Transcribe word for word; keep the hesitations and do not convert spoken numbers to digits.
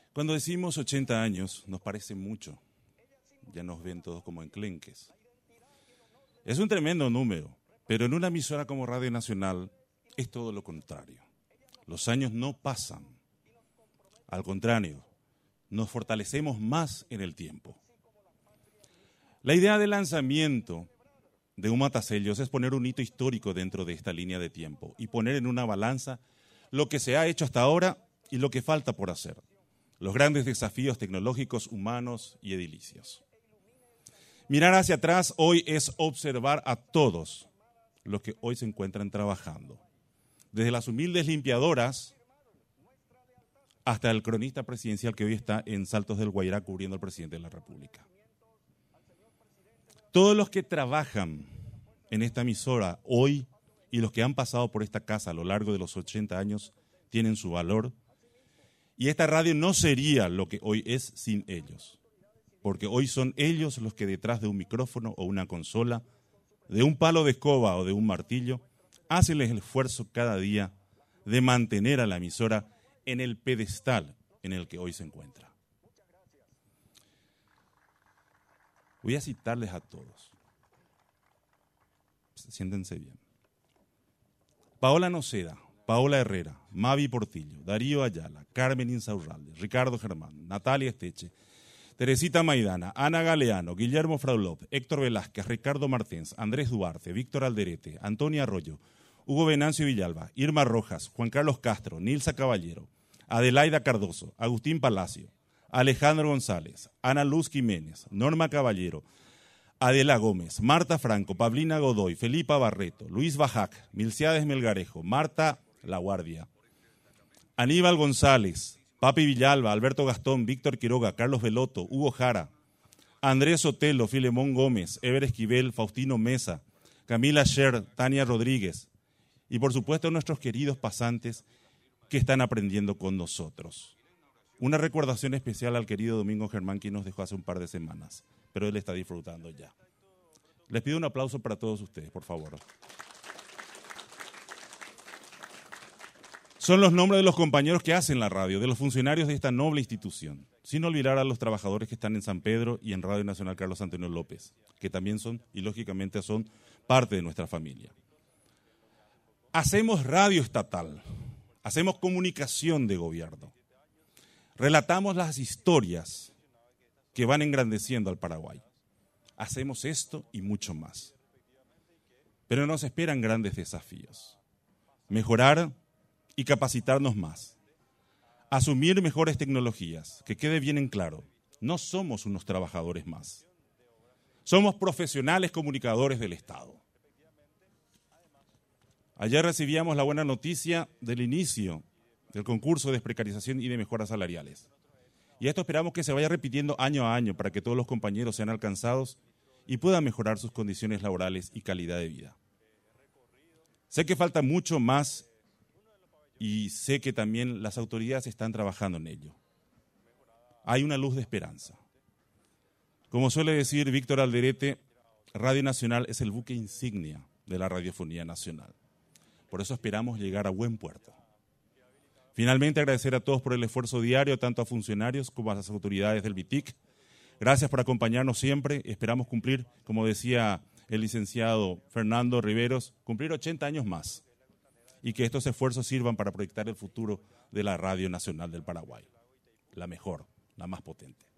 Cuando decimos ochenta años, nos parece mucho. Ya nos ven todos como enclenques. Es un tremendo número, pero en una emisora como Radio Nacional es todo lo contrario. Los años no pasan. Al contrario, nos fortalecemos más en el tiempo. La idea del lanzamiento de un matasellos es poner un hito histórico dentro de esta línea de tiempo y poner en una balanza lo que se ha hecho hasta ahora y lo que falta por hacer. Los grandes desafíos tecnológicos, humanos y edilicios. Mirar hacia atrás hoy es observar a todos los que hoy se encuentran trabajando. Desde las humildes limpiadoras hasta el cronista presidencial que hoy está en Saltos del Guairá cubriendo al presidente de la República. Todos los que trabajan en esta emisora hoy y los que han pasado por esta casa a lo largo de los ochenta años tienen su valor. Y esta radio no sería lo que hoy es sin ellos. Porque hoy son ellos los que detrás de un micrófono o una consola, de un palo de escoba o de un martillo, hacen el esfuerzo cada día de mantener a la emisora en el pedestal en el que hoy se encuentra. Voy a citarles a todos. Siéntense bien. Paola Noceda, Paola Herrera, Mavi Portillo, Darío Ayala, Carmen Insaurralde, Ricardo Germán, Natalia Esteche, Teresita Maidana, Ana Galeano, Guillermo Fraulop, Héctor Velázquez, Ricardo Martens, Andrés Duarte, Víctor Alderete, Antonia Arroyo, Hugo Venancio Villalba, Irma Rojas, Juan Carlos Castro, Nilsa Caballero, Adelaida Cardoso, Agustín Palacio, Alejandro González, Ana Luz Jiménez, Norma Caballero, Adela Gómez, Marta Franco, Pablina Godoy, Felipa Barreto, Luis Bajac, Milciades Melgarejo, Marta La Guardia, Aníbal González, Papi Villalba, Alberto Gastón, Víctor Quiroga, Carlos Veloto, Hugo Jara, Andrés Sotelo, Filemón Gómez, Ever Esquivel, Faustino Mesa, Camila Scher, Tania Rodríguez y por supuesto nuestros queridos pasantes que están aprendiendo con nosotros. Una recordación especial al querido Domingo Germán, quien nos dejó hace un par de semanas, pero él está disfrutando ya. Les pido un aplauso para todos ustedes, por favor. Son los nombres de los compañeros que hacen la radio, de los funcionarios de esta noble institución, sin olvidar a los trabajadores que están en San Pedro y en Radio Nacional Carlos Antonio López, que también son, y lógicamente son, parte de nuestra familia. Hacemos radio estatal, hacemos comunicación de gobierno. Relatamos las historias que van engrandeciendo al Paraguay. Hacemos esto y mucho más. Pero nos esperan grandes desafíos. Mejorar y capacitarnos más. Asumir mejores tecnologías, que quede bien en claro. No somos unos trabajadores más. Somos profesionales comunicadores del Estado. Ayer recibíamos la buena noticia del inicio del concurso de precarización y de mejoras salariales. Y esto esperamos que se vaya repitiendo año a año para que todos los compañeros sean alcanzados y puedan mejorar sus condiciones laborales y calidad de vida. Sé que falta mucho más y sé que también las autoridades están trabajando en ello. Hay una luz de esperanza. Como suele decir Víctor Alderete, Radio Nacional es el buque insignia de la radiofonía nacional. Por eso esperamos llegar a buen puerto. Finalmente, agradecer a todos por el esfuerzo diario, tanto a funcionarios como a las autoridades del B I T I C. Gracias por acompañarnos siempre. Esperamos cumplir, como decía el licenciado Fernando Riveros, cumplir ochenta años más. Y que estos esfuerzos sirvan para proyectar el futuro de la Radio Nacional del Paraguay. La mejor, la más potente.